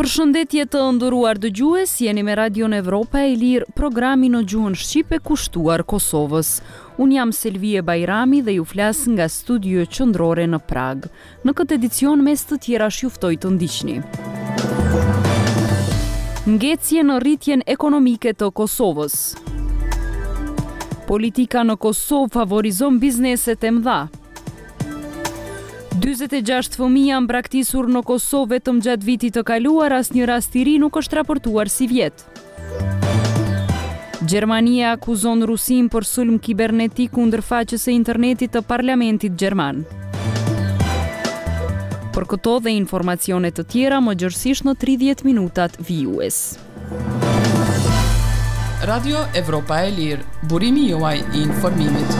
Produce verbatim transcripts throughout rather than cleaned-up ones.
Përshëndetje të nderuar dëgjues, jeni me Radion Evropa e Lirë, programi në gjuhën shqipe kushtuar Kosovës. Unë jam Selvie Bajrami dhe ju flas nga studio qendrore në Prag. Në këtë edicion mes të tjerash ju ftoj të ndiqni. Ngecje në rritjen ekonomike të Kosovës. Politika në Kosovë favorizon bizneset e mëdha. dyzet e gjashtë fëmijë janë braktisur në Kosovë vetëm gjatë vitit të kaluar, asnjë rast i ri nuk është raportuar si vjet. Gjermania akuzon Rusin për sulm kibernetik kundër faqes së internetit të parlamentit gjerman. Për këto dhe informacione të tjera më gjërësisht në tridhjetë minutat vijues. Radio Evropa e Lirë, burimi juaj i informimit.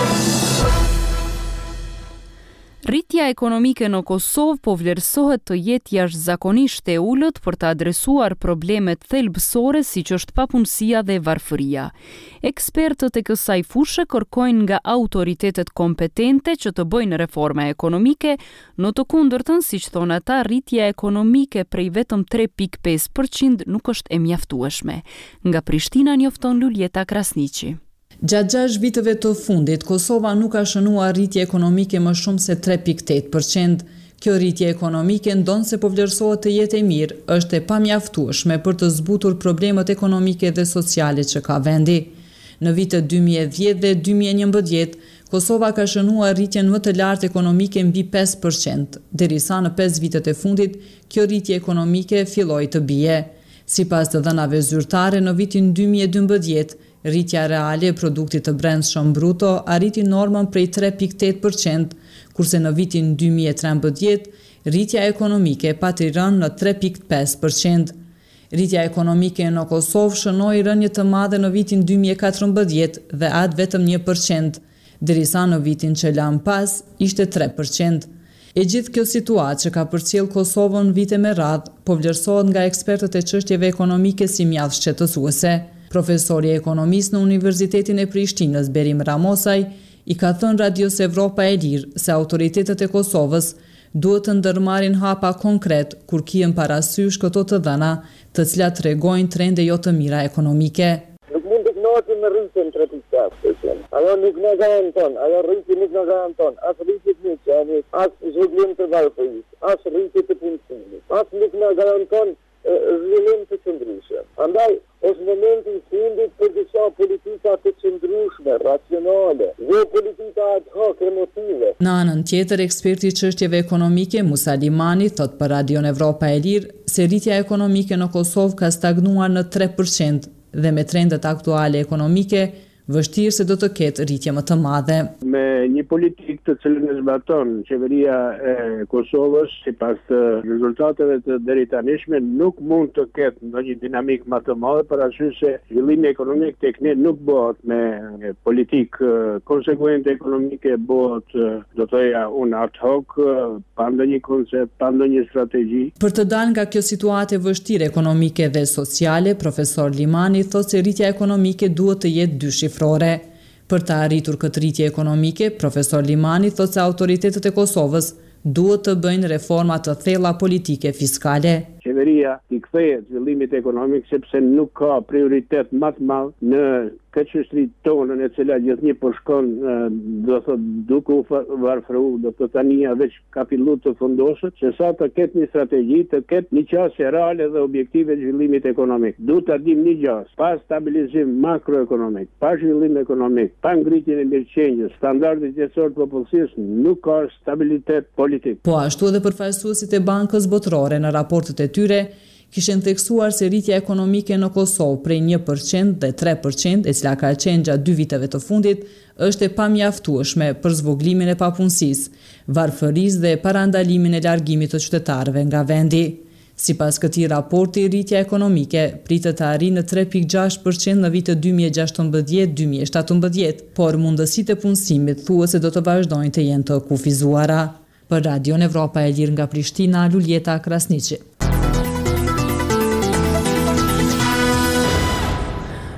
Rritja ekonomike në Kosovë po vlerësohet të jetë jashtëzakonisht e ulët për të adresuar problemet thelbësore siç është papunësia dhe varfëria. Ekspertët e kësaj fushë kërkojnë nga autoritetet kompetente që të bëjnë reforma ekonomike, në të kundërtën, siç thonë ata, rritja ekonomike prej vetëm tre pikë pesë përqind nuk është e mjaftueshme. Nga Prishtina njofton Luljeta Krasniqi. Gjatë gjashtë viteve të fundit, Kosova nuk ka shënuar rritje ekonomike më shumë se tre pikë tetë përqind. Kjo rritje ekonomike ndonë se po vlerësohet të jetë e mirë, është e pamjaftueshme për të zbutur problemet ekonomike dhe sociale që ka vendi. Në vitet dy mijë e dhjetë dhe dy mijë e njëmbëdhjetë, Kosova ka shënuar rritjen më të lartë ekonomike mbi pesë përqind, derisa në pesë vitet e fundit, kjo rritje ekonomike filloi të bie. Sipas të dhënave zyrtare, në vitin dy mijë e dymbëdhjetë, rritja reale e produktit të brendshëm bruto arriti normën prej tre pikë tetë përqind, kurse në vitin dy mijë e trembëdhjetë, rritja ekonomike pati rënë në tre pikë pesë përqind. Rritja ekonomike në Kosovë shënoi rënje të madhe në vitin dy mijë e katërmbëdhjetë dhe atë vetëm një përqind, derisa në vitin që lan pas ishte tre përqind. E gjithë kjo situatë që ka përcjell Kosovën vite me radhë, po vlerësohet nga ekspertët e çështjeve ekonomike si mjaft shqetësuese. Profesori ekonomist në Universitetin e Prishtinës, Berim Ramosaj, i ka thënë Radios Evropa e Lirë se autoritetet e Kosovës duhet të ndërmarrin hapa konkret kur kihen parasysh këto të dhëna, të cilat tregojnë trende jo të mira ekonomike. Nuk mund të kënaqemi me rritjen tre pikë pesë përqind. Ajo nuk na garanton, ajo rritje nuk na garanton as rritje të niçanit, as zhvillim të varfërisë, as rritje të punësimit, as nuk na garanton zhvillim të qëndrueshëm. Andaj është momenti i fundit për disa politika të qëndrueshme, racionale, jo politika ad hoc emotive. Në anën tjetër, eksperti i çështjeve ekonomike Musa Limani thot për Radion Evropa e Lirë se rritja ekonomike në Kosovë ka stagnuar në tre përqind dhe me trendet aktuale ekonomike vështirë se do të ketë rritje më të madhe. Me një politikë të cilën e zbaton qeveria e Kosovës, sipas rezultateve të deritanishme, nuk mund të ketë ndonjë dinamik më të madhe, për arsye se zhvillimi ekonomik tek ne nuk bëhet me politikë konsekuente ekonomike, bëhet do të thoya un ad hoc, pa ndonjë koncept, pa ndonjë strategji. Për të dalë nga kjo situatë e vështirë ekonomike dhe sociale, profesor Limani thotë se rritja ekonomike duhet të jetë dy shifrore. Për të arritur këtë rritje ekonomike, profesor Limani thotë se autoritetet e Kosovës duhet të bëjnë reforma të thella politike fiskale. Qeveria i kthehet zhvillimit ekonomik sepse nuk ka prioritet më të madh në këtë çështri tonën e cila gjithnjë po shkon, do thot duke u varfëruar, do të tania veç ka filluar të fundoset, se sa të ketë një strategji, të ketë një qasje reale dhe objektive të zhvillimit ekonomik. Duhet ta dim një gjë, pa stabilizim makroekonomik, pa zhvillim ekonomik, pa ngritjen e mirëqenies, standardit jetësor të popullsisë, nuk ka stabilitet politik. Po ashtu edhe përfaqësuesit e Bankës Botërore në raportet e tyre kishin theksuar se rritja ekonomike në Kosovë prej një përqind dhe tre përqind, e cila ka qenë gjatë dy viteve të fundit, është e pamjaftueshme për zvoglimin e papunësisë, varfërisë dhe parandalimin e largimit të qytetarëve nga vendi. Sipas këtij raporti, rritja ekonomike pritet të arrijë në tre pikë gjashtë përqind në vitet dy mijë e gjashtëmbëdhjetë dy mijë e shtatëmbëdhjetë, por mundësitë e punësimit thuhet se do të vazhdojnë të jenë të kufizuara. Për Radion Evropa e Lirë nga Prishtina, Luljeta Krasniqi.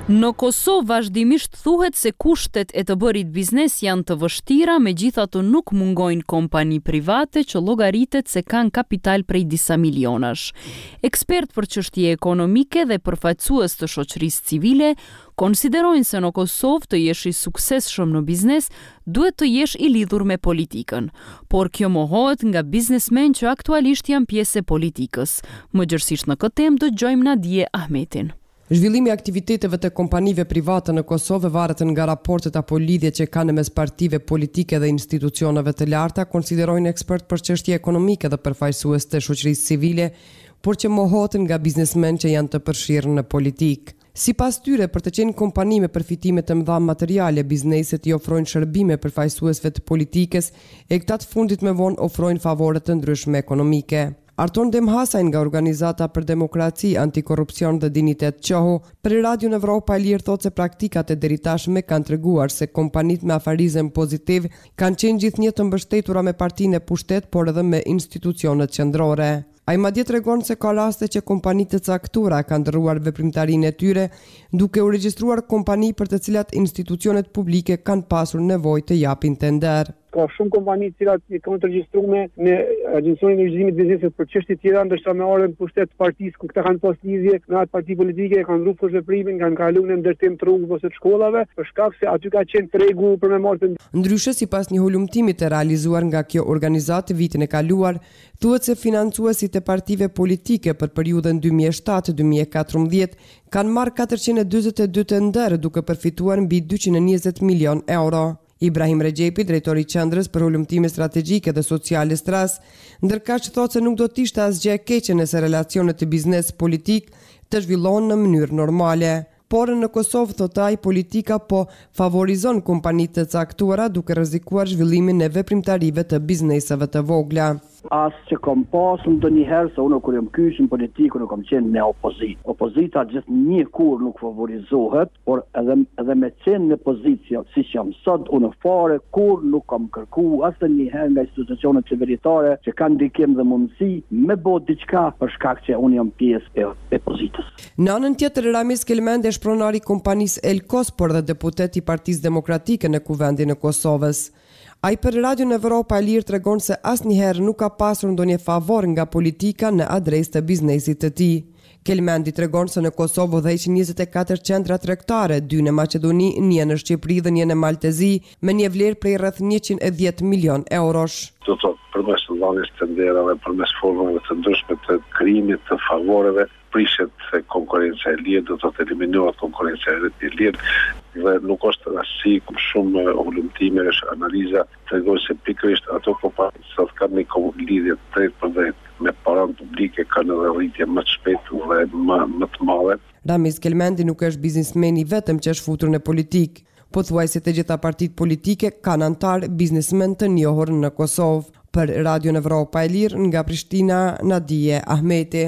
Në Kosovë vazhdimisht thuhet se kushtet e të bërit biznes janë të vështira, megjithatë nuk mungojnë kompani private që llogaritet se kanë kapital prej disa milionash. Ekspert për çështje ekonomike dhe përfaqësues të shoqërisë civile konsiderojnë se në Kosovë të jesh i suksesshëm në biznes duhet të jesh i lidhur me politikën, por kjo mohohet nga biznesmen që aktualisht janë pjesë e politikës. Më gjërësisht në këtë temë dëgjojmë Nadije Ahmetin. Zhvillimi i aktiviteteve të kompanive private në Kosovë varet nga raportet apo lidhjet që kanë mes partive politike dhe institucioneve të larta, konsiderojnë ekspert për çështje ekonomike dhe përfaqësues të shoqërisë civile, por që mohohet nga biznesmen që janë të përfshirë në politikë. Sipas tyre, për të qenë kompani me përfitime të mëdha materiale, bizneset i ofrojnë shërbime përfaqësuesve të politikës e këta të fundit me vonë ofrojnë favore të ndryshme ekonomike. Arton Demhasaj nga Organizata për Demokraci, Antikorrupsion dhe Dinitet Qoho, për Radion Evropa e Lirë thotë se praktikat e deritashme kanë treguar se kompanit me afarizëm pozitiv kanë qenë gjithnjë të mbështetura me partinë e pushtet, por edhe me institucionet qendrore. Ai madje tregon se ka raste që kompanitë të caktuara kanë ndërruar veprimtarinë e tyre, duke u regjistruar kompani për të cilat institucionet publike kanë pasur nevojë të japin tender. Ka shumë kompani të cilat kanë të regjistruar me Agjencion e Regjistrimit të Biznesit për çështje tjera, ndërsa me orën pushtet të partisë ku këta kanë pas lidhje me atë parti politike, kanë rrugë për veprimin, kanë kaluar në ndërtim të rrugëve ose të shkollave, për shkak se aty ka qenë tregu për me marrë. Ndryshe, sipas një hulumtimi të realizuar nga kjo organizatë vitin e kaluar, thuhet se financuesit e partive politike për periudhën dy mijë e shtatë deri dy mijë e katërmbëdhjetë kanë marrë katërqind e dyzet e dy tender duke përfituar mbi dyqind e njëzet milion euro. Ibrahim Regjepi, drejtori i Qendrës për Hulumtime Strategjike dhe Sociale Stras, ndërkaq thotë se nuk do të ishte asgjë e keqe nëse relacionet të biznes politik të zhvillohen në mënyrë normale. Por në Kosovë, thotë ai, politika po favorizon kompanitë të caktuara duke rrezikuar zhvillimin e veprimtarive të bizneseve të vogla. As që kom pasur ndonjëherë se unë kur jam kyç në politikë nuk kam qenë në opozitë. Opozita gjithnjë kur nuk favorizohet, por edhe edhe me qenë në pozitë siç jam sot, unë fare kur nuk kam kërkuar asnjëherë nga institucionet qeveritare që kanë ndikim dhe mundësi me bë diçka për shkak që unë jam pjesë e, e pozitës. Në anën tjetër, Ramiz Kelmend është pronari i kompanisë Elkos, por dhe deputet i Partisë Demokratike në Kuvendin e Kosovës. Ai për Radion Evropa e Lirë tregon se asnjëherë nuk ka pasur ndonjë favor nga politika në adresë të biznesit të tij. Kelmendi tregon se në Kosovë udhëheqin njëzet e katër qendra tregtare, dy në Maqedoni, një në Shqipëri dhe një në Maltezi, me një vlerë prej rreth njëqind e dhjetë milion eurosh. Do të thotë përmes dhënies tenderave, përmes formave të ndryshme të krijimit të favoreve, prishet se konkurenca e lirë, do të thotë eliminohet konkurenca e lirë, dhe nuk është rasti shumë hulumtime, është analiza tregon se pikërisht ato kompani që kanë një lidhje drejt për drejt me paranë publike kanë edhe rritje më të shpejtë dhe më, më të madhe. Ramiz Kelmendi nuk është biznesmeni vetëm që është futur në politikë, po thuaj se të gjitha partitë politike kanë antar biznesmen të njohur në Kosovë. Për Radion Evropa e Lirë nga Prishtina, Nadije Ahmeti.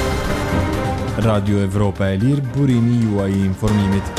Radio Evropa e Lirë, burimi juaj i informimit.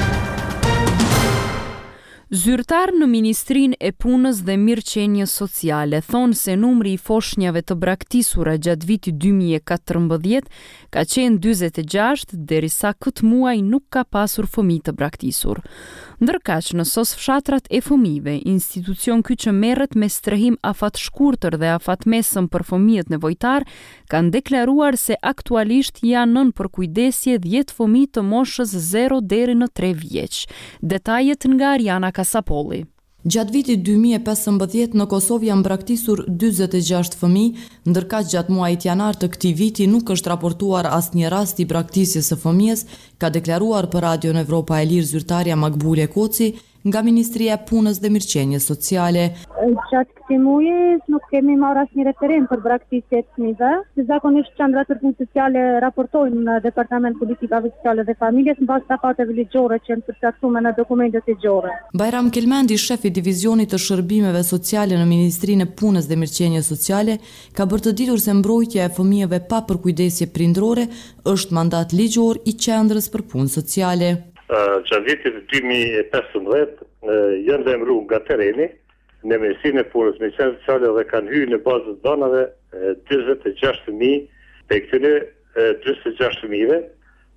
Zyrtar në Ministrinë e Punës dhe Mirëqenies Sociale thonë se numri i foshnjave të braktisura gjatë vitit dy mijë e katërmbëdhjetë ka qenë dyzet e gjashtë, derisa këtë muaj nuk ka pasur fëmijë të braktisur. Ndërkaq në sos fshatrat e fëmijëve, institucion ky që merret me strehim afat shkurtër dhe afat mesëm për fëmijët nevojtar, kanë deklaruar se aktualisht janë nën përkujdesje dhjetë fëmijë të moshës zero deri në tre vjeç. Detajet nga Ariana Kasapolli. Gjatë vitit dy mijë e pesëmbëdhjetë në Kosovë janë braktisur dyzet e gjashtë fëmijë, ndërkaq gjatë muajit janar të këtij viti nuk është raportuar asnjë rast i braktisjes së fëmijës, ka deklaruar për Radion Evropa e Lirë zyrtarja Makbule Koci nga Ministria e Punës dhe Mirëqenies Sociale. Gjatë këtij muaji nuk kemi marrë asnjë referim për braktisje të fëmijëve. Zakonisht qendrat për punë sociale raportojnë në Departament Politikave Sociale dhe Familjes mbas tafateve ligjore që janë përcaktuar në dokumentet ligjore. Bajram Kelmendi, shef i divizionit të shërbimeve sociale në Ministrinë e Punës dhe Mirëqenies Sociale, ka bërë të ditur se mbrojtja e fëmijëve pa përkujdesje prindrore është mandat ligjor i Qendrës për Punë Sociale. Gjatë vitit dy mijë e pesëmbëdhjetë janë dhe emëruar nga tereni në Ministrinë e Punës me Mirëqenies Sociale dhe kanë hyrë në bazën e danave dyzet e gjashtë fëmijë, pe këtyre dyzet e gjashtë fëmijëve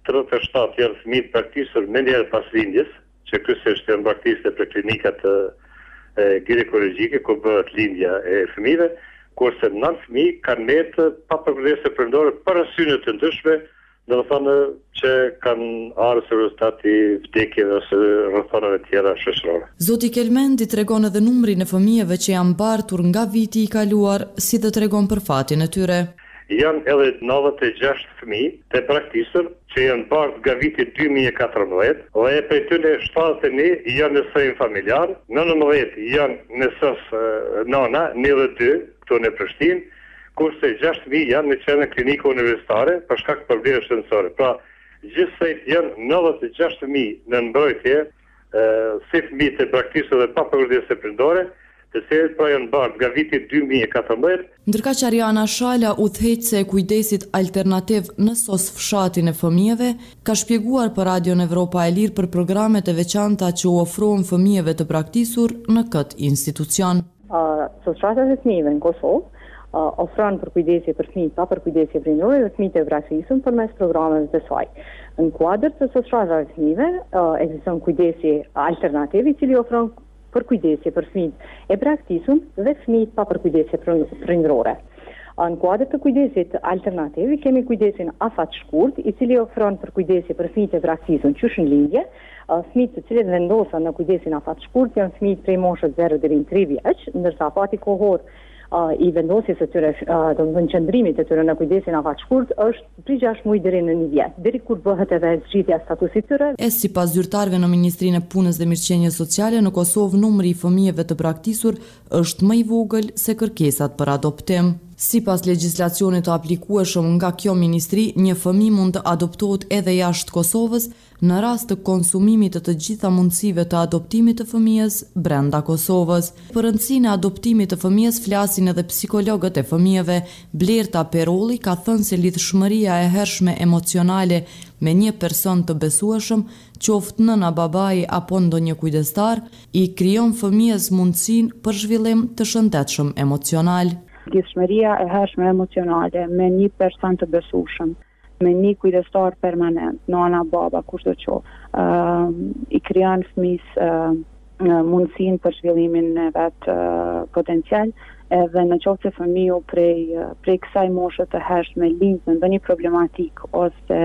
tridhjetë e shtatë janë fëmijë të braktisur me njerë pas lindjes, që kësë është janë braktisë për klinikat e, e ginekologjike, ku bëhet lindja e fëmijëve, kurse nëntë fëmijë kanë metë pa përkujdesje perëndore për arsye të ndryshme, do të thonë që kanë ardhur së rezultati vdekjeve ose rrethonave tjera shoqërore. Zoti Kelmendi tregon edhe numrin e fëmijëve që janë mbartur nga viti i kaluar, si të tregon për fatin e tyre. Janë edhe nëntëdhjetë e gjashtë fëmijë të braktisur që janë bardh nga viti dy mijë e katërmbëdhjetë, dhe prej tyre shtatëdhjetë e një janë në sejm familjar, nëntëmbëdhjetë janë në S S Nona, njëzet e dy këtu në Prishtinë, kurse gjashtë fëmijë janë në qendrën klinike universitare për shkak të problemeve shëndetësore. Pra, gjithsej janë nëntëdhjetë e gjashtë fëmijë në mbrojtje, si fëmijë të braktisur dhe pa përkujdesje perëndore, të cilët pra janë bardh nga viti dy mijë e katërmbëdhjetë. Ndërkaq Ariana Shala, udhëheqëse e kujdesit alternativ në S O S fshatin e fëmijëve, ka shpjeguar për Radion Evropa e Lirë për programet e veçanta që u ofrohen fëmijëve të braktisur në këtë institucion. Uh, S O S fshatet e fëmijëve në Kosovë uh, ofron përkujdesje për fëmijë pa përkujdesje prindërore dhe fëmijët e braktisur përmes programeve të saj. Në kuadër të S O S fshatave të fëmijëve uh, ekziston kujdesi alternativ i cili ofron përkujdesje për fëmijët e braktisur dhe fëmijët pa përkujdesje prindërore. Në kuadër të kujdesit alternativ kemi kujdesin afat shkurt, i cili ofron përkujdesje për fëmijët e braktisur qysh në lindje. Fëmijët të cilët vendosen në kujdesin afat shkurt janë fëmijët prej moshës zero deri në tre vjeç, ndërsa afati kohor Uh, i vendosjes së tyre, uh, domethënë qëndrimit të tyre në kujdesin afat shkurt është prej gjashtë muaj deri në një vjet, deri kur bëhet edhe zgjidhja e statusit të tyre. E sipas zyrtarëve në Ministrinë e Punës dhe Mirëqenies Sociale, në Kosovë numri i fëmijëve të braktisur është më i vogël se kërkesat për adoptim. Sipas legjislacionit të aplikueshëm nga kjo ministri, një fëmijë mund të adoptohet edhe jashtë Kosovës në rast të konsumimit të të gjitha mundësive të adoptimit të fëmijës brenda Kosovës. Për rëndësinë e adoptimit të fëmijës flasin edhe psikologët e fëmijëve. Blerta Perolli ka thënë se lidhshmëria e hershme emocionale me një person të besueshëm, qoftë nëna, babai apo ndonjë kujdestar, i krijon fëmijës mundësinë për zhvillim të shëndetshëm emocional. Lidhshmëria e hershme emocionale me një person të besueshëm, me një kujdestar permanent, nana, baba, kushdo qoftë, uh, i krijon fëmijës uh, mundësinë për zhvillimin e vet uh, potencial, edhe në qoftë se fëmiu prej uh, prej kësaj moshe të hershme lind me ndonjë problematik ose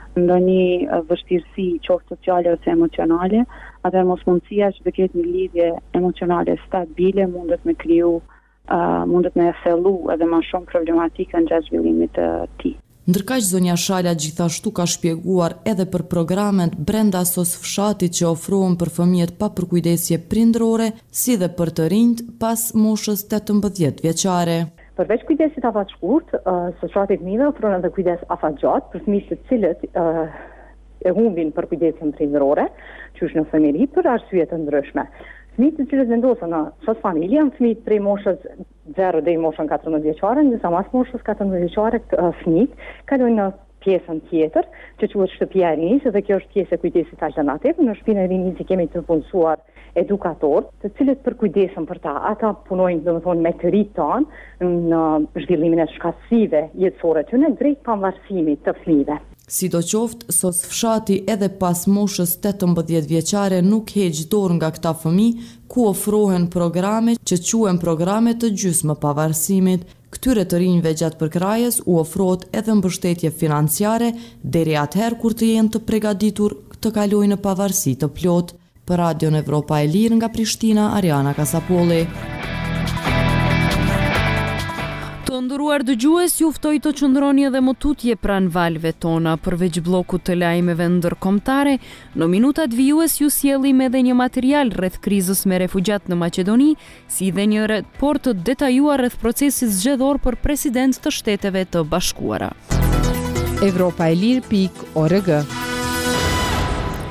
ndonjë uh, vështirësi qoftë sociale ose emocionale, atëherë mosmundësia që të ketë një lidhje emocionale stabile mundet me kriju Uh, mundet me thellu edhe më shumë problematika në gjatë zhvillimit të tij. Ndërkaq zonja Shala gjithashtu ka shpjeguar edhe për programet brenda S O S fshatit që ofrohen për fëmijët pa përkujdesje prindërore, si dhe për të rinjt pas moshës tetëmbëdhjetë vjeçare. Përveç kujdesit afat shkurt, uh, S O S fshati i fëmijëve ofron edhe kujdes afat gjatë për fëmijët të cilët uh, e humbin përkujdesjen prindërore, qysh në familje për arsye të ndryshme. Fëmijët të cilët vendosen në S O S familje janë fëmijët prej moshës zero deri në moshën katërmbëdhjetë vjeçare, ndërsa mas moshës katërmbëdhjetë vjeçare fëmijët kalojnë në pjesën tjetër, që quhet shtëpia e rinisë, dhe kjo është pjesë e kujdesit alternativ. Në shtëpinë e rinisë kemi të punësuar edukatorë, të cilët përkujdesen për ta. Ata punojnë, domethënë, me të rinjt tanë në zhvillimin e shkatësive jetësore të tyre drejt pavarësimit të fëmijëve. Sidoqoftë, S O S fshati edhe pas moshës tetëmbëdhjetë vjeçare nuk heq dorë nga këta fëmijë, ku ofrohen programe që quhen programe të gjysmë pavarësimit. Këtyre të rinjve gjatë përkrajës u ofrohet edhe mbështetje financiare deri atëherë kur të jenë të përgatitur të kalojnë në pavarësi të plotë. Për Radion Evropa e Lirë nga Prishtina, Ariana Kasapolli. Të nderuar dëgjues, ju ftoj të qëndroni edhe më tutje pranë valve tona përveç bllokut të lajmeve ndërkombëtare. Në minutat vijues ju sjellim edhe një material rreth krizës me refugjat në Maqedoni, si dhe një raport të detajuar rreth procesit zgjedhor për president të Shteteve të Bashkuara. evropa e lirë pikë org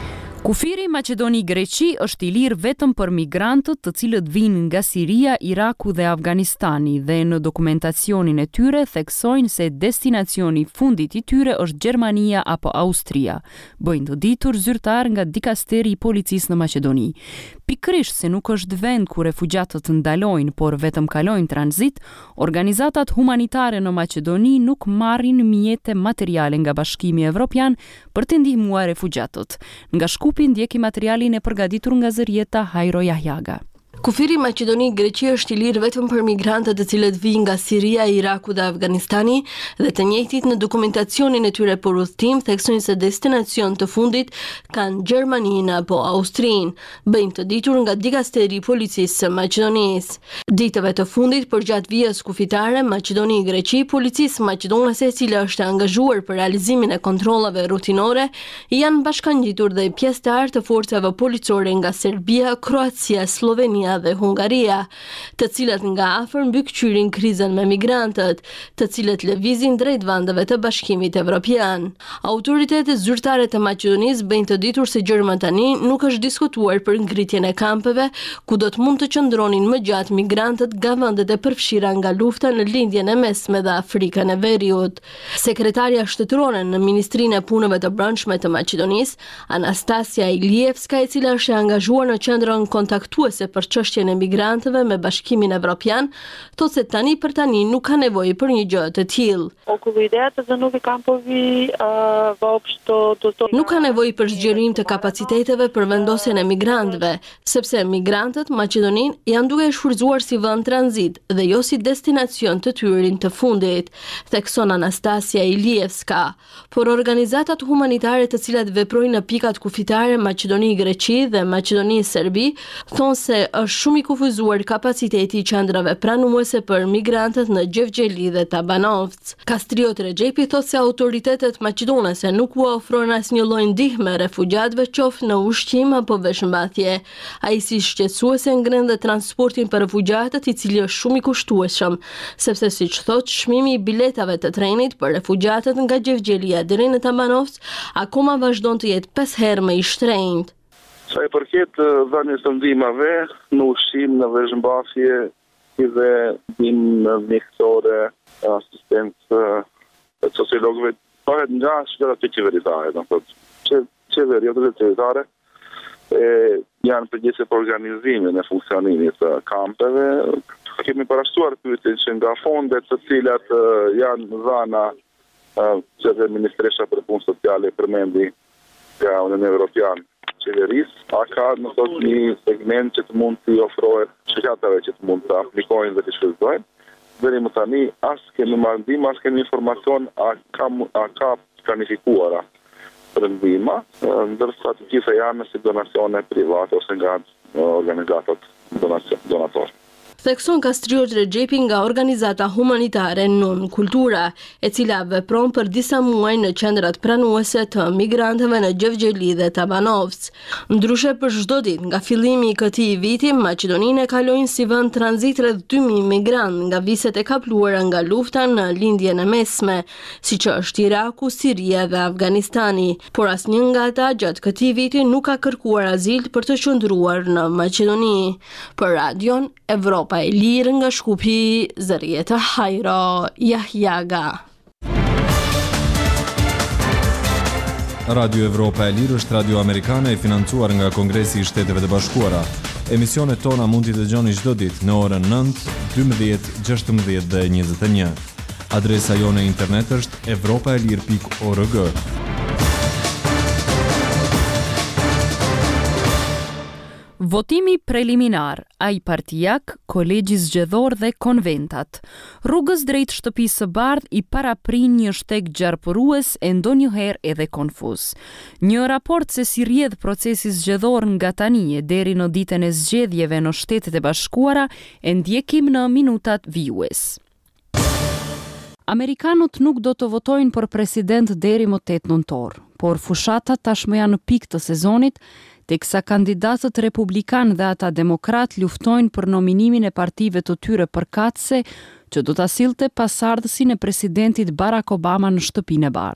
Kufiri Maqedoni-Greqi është i lirë vetëm për migrantët të cilët vinë nga Siria, Iraku dhe Afganistani dhe në dokumentacionin e tyre theksojnë se destinacioni fundit i tyre është Gjermania apo Austria, bëjnë të ditur zyrtar nga dikasteri i policisë në Maqedoni. Pikërisht se nuk është vend ku refugjatët ndalojnë, por vetëm kalojnë tranzit, organizatat humanitare në Maqedoni nuk marrin mjete materiale nga Bashkimi Evropian për të ndihmuar refugjatët. Nga Shkupi ndjeki materialin e përgatitur nga Zërieta Hajro Jahjaga. Kufiri Maqedoni-Greqi është i lirë vetëm për migrantët të cilët vijnë nga Siria, Iraku dhe Afganistani dhe të njëjtit në dokumentacionin e tyre për udhëtim theksojnë se destinacion të fundit kanë Gjermaninë apo Austrinë, bëjmë të ditur nga dikasteri i policisë së Maqedonisë. Ditëve të fundit përgjatë vijës kufitare Maqedoni-Greqi, policisë maqedonase e cila është angazhuar për realizimin e kontrollave rutinore, janë bashkangjitur dhe pjesëtar të forcave policore nga Serbia, Kroacia, Slovenia dhe Hungaria, të cilat nga afër mbykëqyrin krizën me migrantët, të cilët lëvizin drejt vendeve të Bashkimit Evropian. Autoritetet zyrtare të Maqedonisë bëjnë të ditur se gjërma tani nuk është diskutuar për ngritjen e kampeve, ku do të mund të qëndronin më gjatë migrantët nga vendet e përfshira nga lufta në lindjen e mesme dhe Afrikën e Veriut. Sekretarja shtetërore në Ministrinë e Punëve të Brendshme të Maqedonisë, Anastasia Ilievska, e cila është e angazhuar në qendrën kontaktuese për çështjen e migrantëve me Bashkimin Evropian, thotë se tani për tani nuk ka nevojë për një gjë të tillë. Nuk ka nevojë për zgjerim të kapaciteteve për vendosjen e migrantëve, sepse migrantët Maqedoninë janë duke shfrytzuar si vend tranzit dhe jo si destinacion të tyrin të fundit, thekson Anastasia Ilievska. Por organizatat humanitare të cilat veprojnë në pikat kufitare Maqedoni-Greqi dhe Maqedoni-Serbi thonë se është shumë i kufizuar kapaciteti i qendrave pranuese për migrantët në Gjevgjeli dhe Tabanovc. Kastriot Rexhepi thotë se autoritetet maqedonase nuk u ofrojnë asnjë lloj ndihme refugjatëve qoftë në ushqim apo veshmbathje. Ai si shqetësuese ngren dhe transportin për refugjatët, i cili është shumë i kushtueshëm, sepse siç thotë çmimi i biletave të trenit për refugjatët nga Gjevgjelia deri në Tabanovc akoma vazhdon të jetë pesë herë më i shtrenjtë. Sa e përket dhënies të ndihmave në ushqim, në veshmbathje, si dhe ndihmë mjekësore, asistencë sociologëve, bëhet nga shtetet qeveritare, do thotë. Që qeveria dhe qeveritare janë përgjegjëse për organizimin e funksionimit të kampeve. Kemi parashtuar pyetjen që nga fondet të cilat janë dhëna që dhe Ministresha për Punë Sociale përmendi nga Unioni Evropiane qeverisë, a ka në thot një segment që të mund të ofrohet shëqatave që të mund të aplikojnë dhe të shfrytëzojnë. Deri më tani, as kemi marrë ndihmë, as kemi informacion a ka, a ka planifikuara për ndihma, ndërsa të gjitha janë si donacione private ose nga organizatat donatorë. Thekson Kastriot Rexhepi nga organizata humanitare Non Kultura, e cila vepron për disa muaj në qendrat pranuese të migrantëve në Gjevgjeli dhe Tabanovc. Ndryshe për çdo ditë nga fillimi i këtij viti, Maqedoninë e kalojnë si vend tranzit rreth dy mijë migrantë nga viset e kapluara nga lufta në lindjen e mesme, siç është Iraku, Siria dhe Afganistani, por asnjë nga ata gjatë këtij viti nuk ka kërkuar azil për të qëndruar në Maqedoni. Për Radion Evropa e lirë nga Shkupi, Zërieta Hajro Jahjaga. Radio Evropa e Lirë është radio amerikane e financuar nga Kongresi i Shteteve të Bashkuara. Emisionet tona mund t'i dëgjoni çdo ditë në orën nëntë, dymbëdhjetë, gjashtëmbëdhjetë dhe njëzet e një. Adresa jone internet është evropaelir pikë org. Votimi preliminar, ai partijak, kolegji zgjedhor dhe konventat. Rrugës drejt shtëpisë së bardhë i paraprin një shteg gjarpërues e ndonjëherë edhe konfuz. Një raport se si rrjedh procesi zgjedhor nga tani e deri në ditën e zgjedhjeve në Shtetet e Bashkuara e ndjekim në minutat vijues. Amerikanët nuk do të votojnë për president deri më tetë nëntor, por fushatat tashmë janë në pikë të sezonit, teksa kandidatët republikan dhe ata demokrat luftojnë për nominimin e partive të tyre përkatëse që do ta sillte pasardhësin e presidentit Barack Obama në Shtëpinë e Bardhë.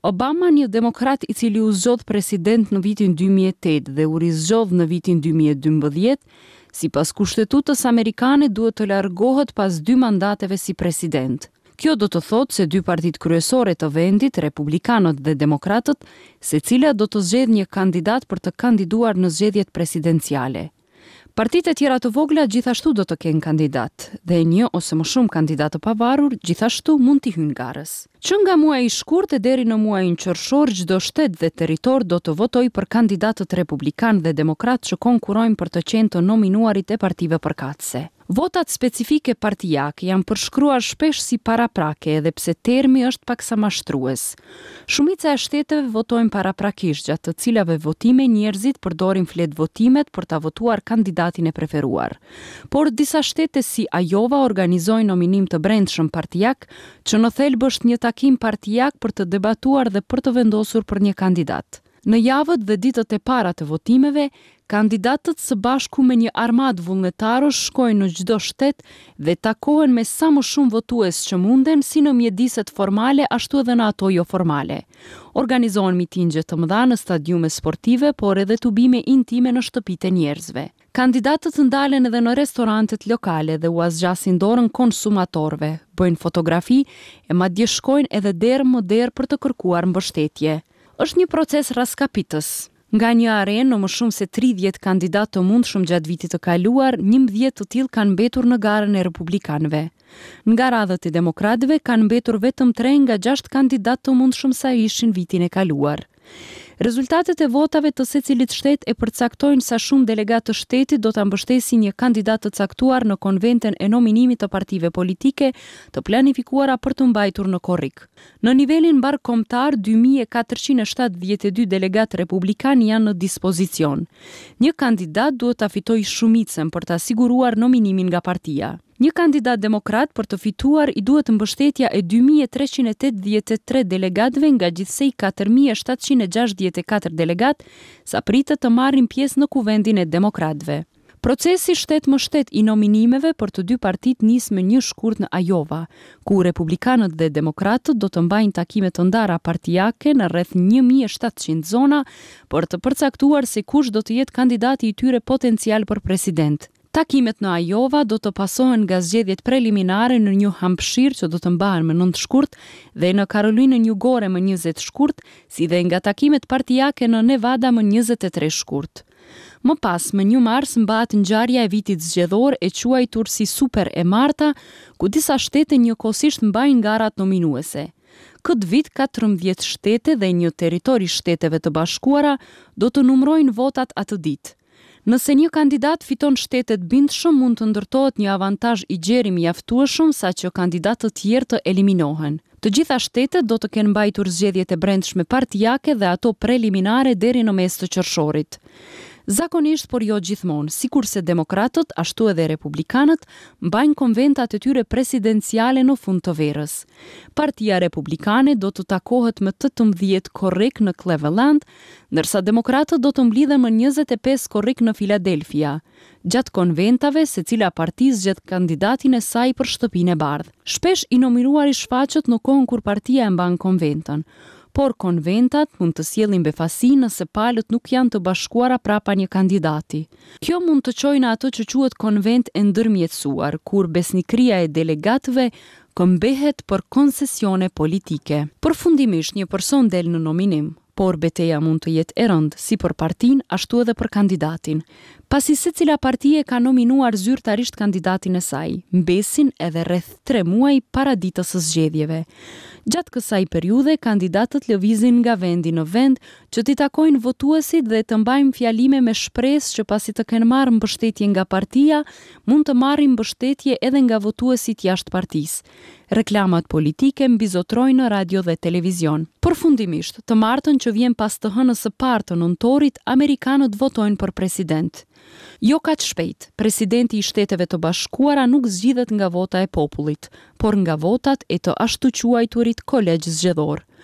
Obama, një demokrat i cili u zgjodh president në vitin dy mijë e tetë dhe u rizgjodh në vitin dy mijë e dymbëdhjetë, sipas kushtetutës amerikane duhet të largohet pas dy mandateve si president. Kjo do të thotë se dy partitë kryesore të vendit, Republikanët dhe Demokratët, secila do të zgjedhë një kandidat për të kandiduar në zgjedhjet presidenciale. Partitë e tjera të vogla gjithashtu do të kenë kandidat, dhe një ose më shumë kandidatë pavarur gjithashtu mund t'i hyjnë garës. Që nga muaji i shkurtë deri në muajin qershor, çdo shtet dhe territor do të votojë për kandidatët republikan dhe demokrat që konkurrojnë për të qenë të nominuarit e partive përkatëse. Votat specifike partijake janë përshkruar shpesh si paraprake, edhe pse termi është paksa mashtrues. Shumica e shteteve votojnë paraprakisht, gjatë të cilave votime njerëzit përdorin flet votimet për ta votuar kandidatin e preferuar. Por disa shtete si Iowa organizojnë nominim të brendshëm partijak, që në thelb është një takim partijak për të debatuar dhe për të vendosur për një kandidat. Në javët dhe ditët e para të votimeve, kandidatët së bashku me një armadë vullnetarësh shkojnë në çdo shtet dhe takohen me sa më shumë votues që munden, si në mjediset formale ashtu edhe në ato jo formale. Organizohen mitingje të mëdha në stadiume sportive, por edhe tubime intime në shtëpitë e njerëzve. Kandidatët ndalen edhe në restorantet lokale dhe u azgjasin dorën konsumatorëve, bëjnë fotografi e madje shkojnë edhe derë më derë për të kërkuar mbështetje. Është një proces raskapitës. Nga një arenë në më shumë se tridhjetë kandidatë të mundshëm gjatë vitit të kaluar, njëmbëdhjetë të tillë kanë mbetur në garën e republikanëve. Nga radhët e demokratëve kanë mbetur vetëm tre nga gjashtë kandidatë të mundshëm sa ishin vitin e kaluar. Rezultatet e votave të secilit shtet e përcaktojnë sa shumë delegatë të shtetit do ta mbështesin një kandidat të caktuar në konventen e nominimit të partive politike të planifikuara për të mbajtur në korrik. Në nivelin mbar kombëtar, dy mijë e katërqind e shtatëdhjetë e dy delegatë republikan janë në dispozicion. Një kandidat duhet ta fitojë shumicën për ta siguruar nominimin nga partia. Një kandidat demokrat për të fituar i duhet mbështetja e dy mijë e treqind e tetëdhjetë e tre delegatëve nga gjithsej katër mijë e shtatëqind e gjashtëdhjetë e katër delegatë, sa pritet të marrin pjesë në kuvendin e demokratëve. Procesi shtet më shtet i nominimeve për të dy partitë nis me një shkurt në Iowa, ku republikanët dhe demokratët do të mbajnë takime të ndara partijake në rreth një mijë e shtatëqind zona për të përcaktuar se kush do të jetë kandidati i tyre potencial për president. Takimet në Iowa do të pasohen nga zgjedhjet preliminare në New Hampshire që do të mbahen më nëntë shkurt dhe në Karolinën Jugore më njëzet shkurt, si dhe nga takimet partijake në Nevada më njëzet e tre shkurt. Më pas, më një mars mbahet ngjarja e vitit zgjedhor e quajtur si Super e Marta, ku disa shtete njëkohësisht mbajnë garat nominuese. Këtë vit, katërmbëdhjetë shtete dhe një territor i Shteteve të Bashkuara do të numrojnë votat atë ditë. Nëse një kandidat fiton shtetet bindshëm, mund të ndërtohet një avantazh i gjerë mjaftueshëm saqë kandidatë të tjerë të eliminohen. Të gjitha shtetet do të kenë mbajtur zgjedhjet e brendshme partijake dhe ato preliminare deri në mes të qershorit. Zakonisht, por jo gjithmonë, sikurse demokratët, ashtu edhe republikanët, mbajnë konventat e tyre presidenciale në fund të verës. Partia Republikane do të takohet më tetëmbëdhjetë korrik në Cleveland, ndërsa demokratët do të mblidhen më njëzet e pesë korrik në Filadelfia. Gjatë konventave, secila parti zgjedh kandidatin e saj për shtëpinë e bardhë. Shpesh i nominuari shfaqet në kohën kur partia e mban konventën, por konventat mund të sjellin befasi nëse palët nuk janë të bashkuara prapa një kandidati. Kjo mund të çojë në ato që quhet konvent e ndërmjetësuar, kur besnikëria e delegatëve këmbehet për koncesione politike. Përfundimisht, një person del në nominim, por betejë mund të jetë e rëndë si për partinë ashtu edhe për kandidatin. Pasi secila parti e ka nominuar zyrtarisht kandidatin e saj, mbesin edhe rreth tre muaj para ditës së zgjedhjeve. Gjatë kësaj periudhe, kandidatët lëvizin nga vendi në vend që t'i takojnë votuesit dhe të mbajnë fjalime me shpresë që pasi të kenë marrë mbështetje nga partia, mund të marrin mbështetje edhe nga votuesit jashtë partisë. Reklamat politike mbizotrojnë në radio dhe televizion. Përfundimisht, të martën që vjen pas të hënës së parë të nëntorit, amerikanët votojnë për president. Jo kaq shpejt, presidenti i Shteteve të Bashkuara nuk zgjidhet nga vota e popullit, por nga votat e të ashtu quajturit kolegj zgjedhor.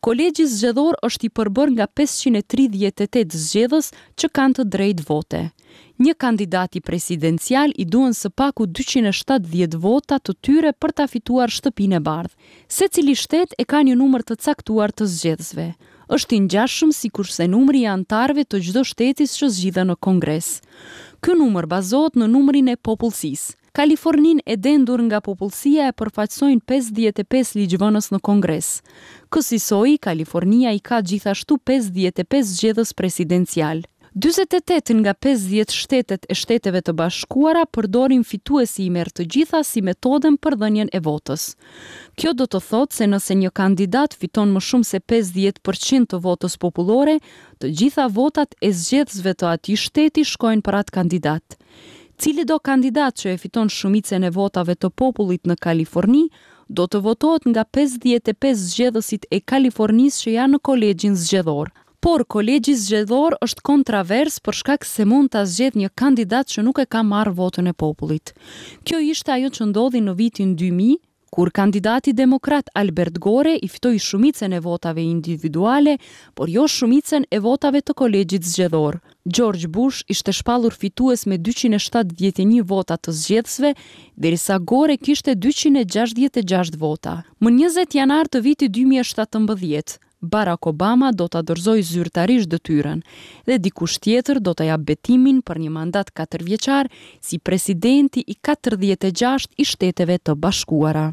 Kolegji zgjedhor është i përbërë nga pesëqind e tridhjetë e tetë zgjedhës që kanë të drejtë vote. Një kandidati presidencial i duhen së paku dyqind e shtatëdhjetë vota të tyre për ta fituar shtëpinë e bardhë. Secili shtet e ka një numër të caktuar të zgjedhësve. Është i ngjashëm sikurse numri i anëtarëve të çdo shteti që zgjidhen në Kongres. Ky numër bazohet në numrin e popullsisë. Kalifornin e dendur nga popullsia e përfaqësojnë pesëdhjetë e pesë ligjvënës në Kongres. Kësaj, Kalifornia i ka gjithashtu pesëdhjetë e pesë zgjedhës presidencial. dyzet e tetë nga pesëdhjetë shtetet e Shteteve të Bashkuara përdorin fituesi i merr të gjitha si metodën për dhënien e votës. Kjo do të thotë se nëse një kandidat fiton më shumë se pesëdhjetë përqind të votës popullore, të gjitha votat e zgjedhësve të atij shteti shkojnë për atë kandidat. Cili do kandidat që e fiton shumicën e votave të popullit në Kaliforni, do të votohet nga pesëdhjetë e pesë zgjedhësit e Kalifornisë që janë në kolegjin zgjedhor. Por kolegji zgjedhor është kontravers për shkak se mund ta zgjedhë një kandidat që nuk e ka marrë votën e popullit. Kjo ishte ajo që ndodhi në vitin dy mijë, kur kandidati demokrat Albert Gore i fitoi shumicën e votave individuale, por jo shumicën e votave të kolegjit zgjedhor. George Bush ishte shpallur fitues me dyqind e shtatëdhjetë e një vota të zgjedhësve, derisa Gore kishte dyqind e gjashtëdhjetë e gjashtë vota. Më njëzet janar të vitit dy mijë e shtatëmbëdhjetë, Barack Obama do ta dorëzojë zyrtarisht detyrën dhe dikush tjetër do ta jap betimin për një mandat katërvjeçar si presidenti i katërdhjetë e gjashtë i Shteteve të Bashkuara.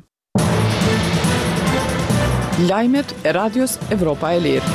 Lajmet e Radios Evropa e Lirë.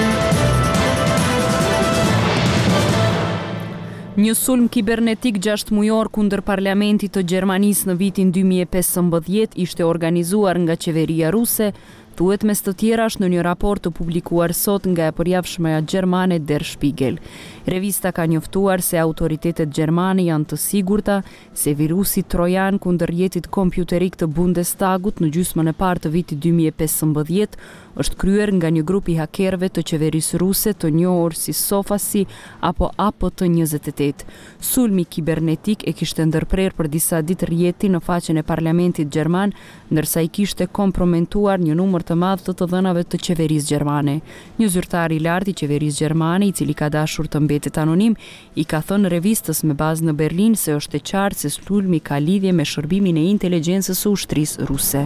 Një sulm kibernetik gjashtë mujor kundër parlamentit të Gjermanisë në vitin dy mijë e pesëmbëdhjetë ishte organizuar nga qeveria ruse, thuhet mes të tjerash në një raport të publikuar sot nga e përjavshmja gjermane Der Spiegel. Revista ka njoftuar se autoritetet gjermane janë të sigurta se virusi trojan kundër rrjetit kompjuterik të Bundestagut në gjysmën e parë të vitit dy mijë e pesëmbëdhjetë është kryer nga një grup i hakerëve të qeverisë ruse të njohur si Sofasi apo A P T njëzet e tetë. Sulmi kibernetik e kishte ndërprer për disa ditë rrjetin në faqen e parlamentit gjerman, ndërsa i kishte kompromentuar një numër të madh të të dhënave të qeverisë gjermane. Një zyrtar i lartë i qeverisë gjermane, i cili ka dashur të mbetet anonim, i ka thënë revistës me bazë në Berlin se është e qartë se sulmi ka lidhje me shërbimin e inteligjencës së ushtrisë ruse.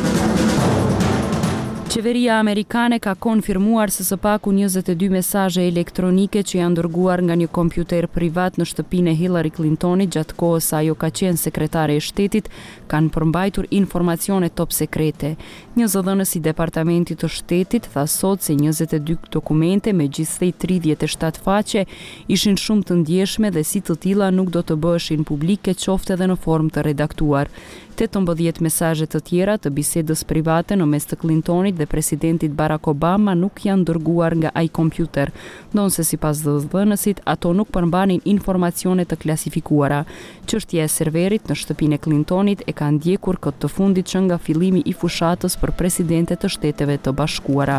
Qeveria amerikane ka konfirmuar se së paku njëzet e dy mesazhe elektronike që janë dërguar nga një kompjuter privat në shtëpinë e Hillary Clintonit gjatë kohës sa ajo ka qenë sekretare e shtetit kanë përmbajtur informacione top sekrete. Një zëdhënës i departamentit të shtetit tha sot se njëzet e dy dokumente me gjithsej tridhjetë e shtatë faqe ishin shumë të ndjeshme dhe si të tilla nuk do të bëheshin publike qoftë edhe në formë të redaktuar. tetëmbëdhjetë mesazhe të tjera të bisedës private në mes të Clintonit dhe presidentit Barack Obama nuk janë dërguar nga ai kompjuter, ndonse sipas zëdhënësit ato nuk përmbanin informacione të klasifikuara. Çështja e serverit në shtëpinë e Clintonit e ka ndjekur këtë të fundit që nga fillimi i fushatës për presidente të Shteteve të Bashkuara.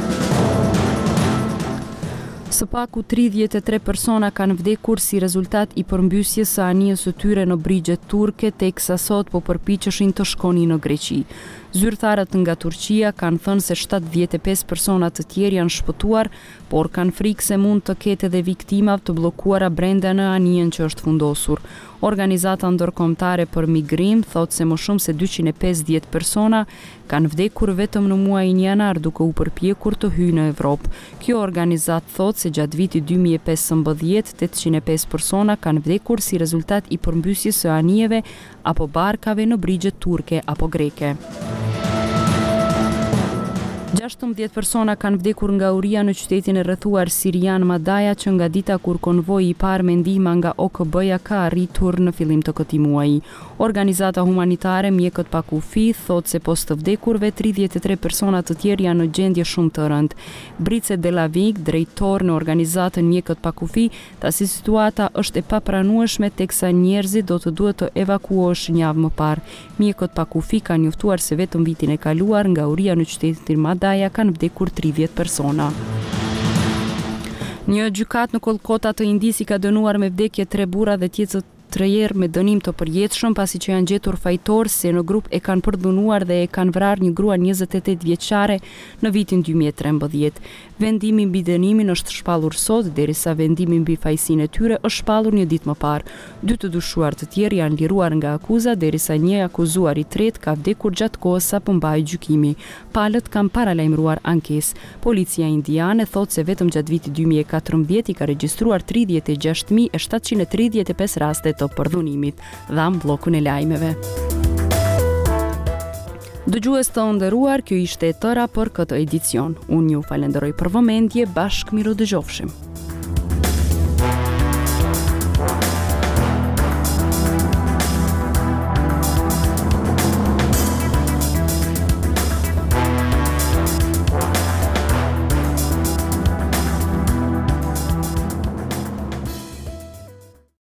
Së paku tridhjetë e tre persona kanë vdekur si rezultat i përmbysjes së anijes së tyre në brigjet turke, teksa sot po përpiqeshin të shkonin në Greqi. Zyrtarët nga Turqia kanë thënë se shtatëdhjetë e pesë persona të tjerë janë shpëtuar, por kanë frikë se mund të ketë edhe viktima të bllokuara brenda në anijen që është fundosur. Organizata ndërkombëtare për migrim thotë se më shumë se dyqind e pesëdhjetë persona kanë vdekur vetëm në muajin janar duke u përpjekur të hyjnë në Evropë. Kjo organizatë thotë se gjatë vitit dy mijë e pesëmbëdhjetë tetëqind e pesë persona kanë vdekur si rezultat i përmbysjes së anijeve apo barkave në brigjet turke apo greke. gjashtëmbëdhjetë persona kanë vdekur nga uria në qytetin e rrethuar sirian Madaja që nga dita kur konvoji i parë me ndihmë nga O K B-ja ka arritur në fillim të këtij muaji. Organizata humanitare Mjekët pa kufi thotë se post të vdekurve tridhjetë e tre persona të tjerë janë në gjendje shumë të rëndë. Brice Delavik, drejtor në organizatën Mjekët pa kufi, tha se situata është e papranueshme teksa njerëzit do të duhet të evakuoheshin një javë më parë. Mjekët pa kufi kanë njoftuar se vetëm vitin e kaluar nga uria në qytetin Madaja kanë vdekur tridhjetë persona. Një gjykat në Kolkata të Indis i ka dënuar me vdekje tre burra dhe tjetër tre herë me dënim të përjetshëm pasi që janë gjetur fajtor se në grup e kanë përdhunuar dhe e kanë vrarë një grua njëzet e tetë vjeçare në vitin dy mijë e trembëdhjetë. Vendimi mbi dënimin është shpallur sot, derisa vendimi mbi fajësinë e tyre është shpallur një ditë më parë. Dy të dyshuar të tjerë janë liruar nga akuza, derisa një akuzuar i tretë ka vdekur gjatë kohës sa po mbahej gjykimi. Palët kanë paralajmëruar ankesë. Policia indiane thotë se vetëm gjatë vitit dy mijë e katërmbëdhjetë i ka regjistruar tridhjetë e gjashtë mijë e shtatëqind e tridhjetë e pesë raste të përdhunimit, dham bllokun e lajmeve. Dëgjues të nderuar, kjo ishte e tëra për këtë edicion. Unë ju falenderoj për vëmendje, bashkë miru dëgjofshim.